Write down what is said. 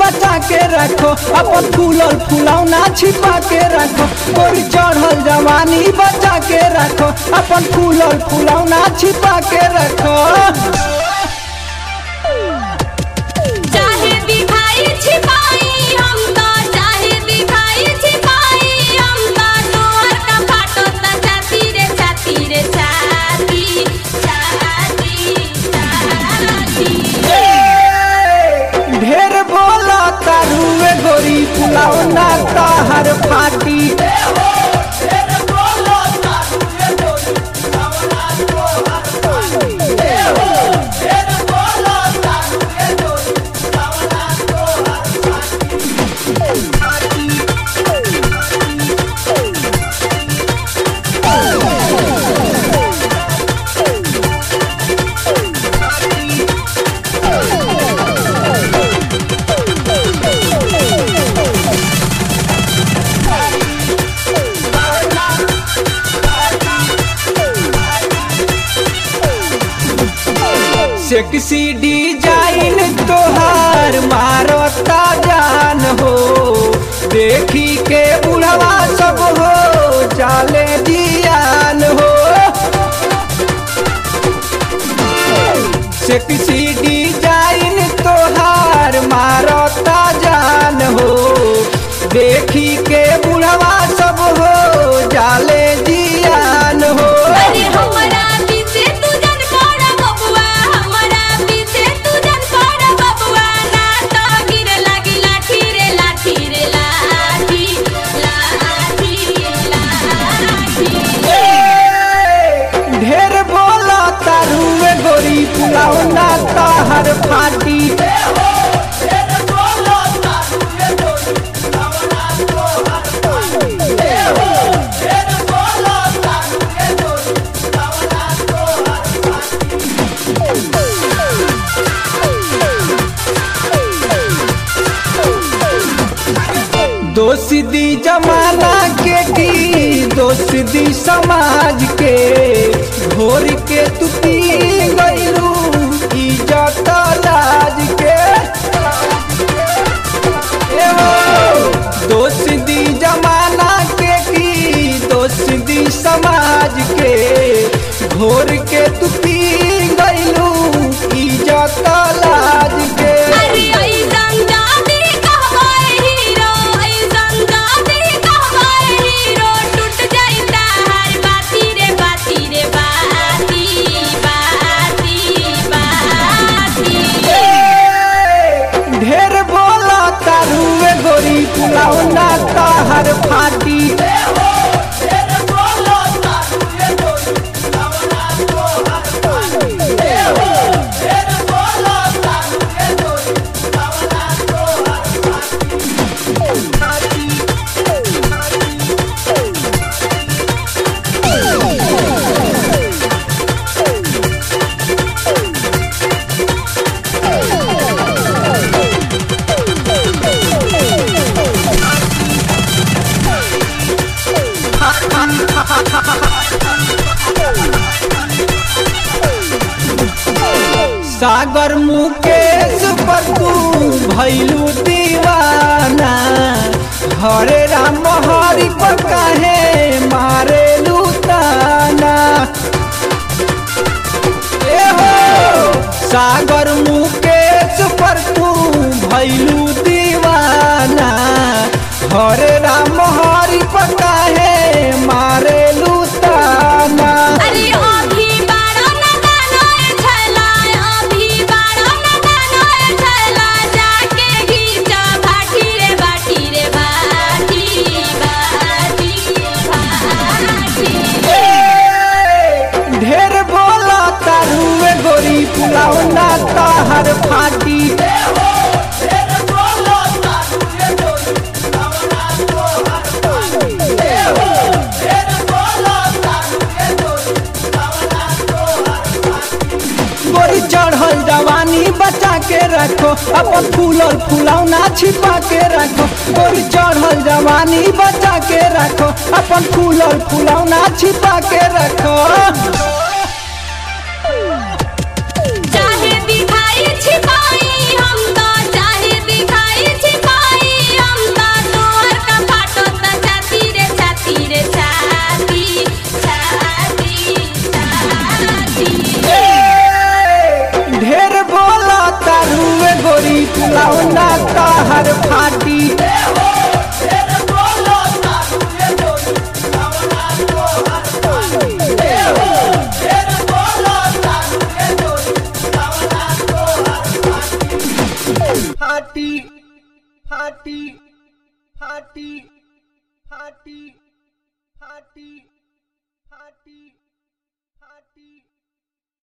बचा के रखो, अपन फूलल फुलौना छिपा के रखो, गोरी चढ़ल जवानी बचा के रखो, अपन फूलल फुलौना छिपा के रखो। चाहे दिखाई छिपाई हम तो, चाहे दिखाई छिपाई हम तो, तोहर का फाटो त छाती रे छाती रे छाती छाती छाती। ढेर बोला तारुए गोरी फुलौना ताहर फाटी। सेक्सी डिजाइन तोहार मारता जान हो, देखी के बुढ़वा सब हो चाले जियान हो। सेक्सी डिजाइन तोहार मारता जान हो, देखी के बुढ़वा सब हो चाले जियान हो। अरे हमरा पीछे तू जन पड़ बबुआ, हमरा पीछे तू जन पड़ बबुआ, ना तो गिरे लगी लाठी रे लाठी रे लाठी लाठी लाठी। ढेर बोला तारुए गोरी फुलौना ताहर फाटी। दोष दी जमाना के की दोष दी समाज के, घोर के तू पी गईलू इज्जत लाज के। दोष दी जमाना के की दोष दी समाज के, घोर के तू पी गईलू इज्जत लाज के। अरे ऐसन जादी कहबे हीरो, ऐसन जादी कहबे हीरो, टूट जाई ताहार बाती रे बाती रे बाती बाती बाती। ढेर बोला तारुए गोरी फुलौना ताहर फाटी। सागर मुकेश पर तू भैलू दीवाना, हरे राम हरि पर काहे मारे लुताना। ए हो सागर मुकेश पर तू भैलू दीवाना, हरे राम हरि पर काहे मारे लुताना। अरे अभी बारो न गानो ए छैला, अभी बारो न गानो ए छैला, जाके घीचा भाटी रे बाटी रे बाटी बाटी बाटी। ढेर बोला तारुए गोरी फुलौना ताहर फाटी। गोरी चढ़ल जवानी बचा के रखो, अपन फूलल फुलौना छिपा के रखो, गोरी चढ़ल जवानी बचा के रखो, अपन फूलल फुलौना छिपा के रखो। चाहे दिखाई छिपाई हम तो, चाहे दिखाई फुलौना तहर फाटी फाटी फाटी फाटी फाटी फाटी फाटी